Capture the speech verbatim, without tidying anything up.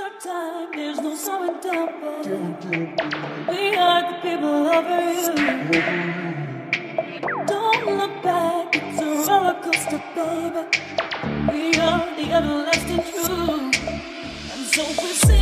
our time, there's no slowing down, baby. We are the people over you. Don't look back, it's a roller coaster, baby. We are the everlasting truth. And so we say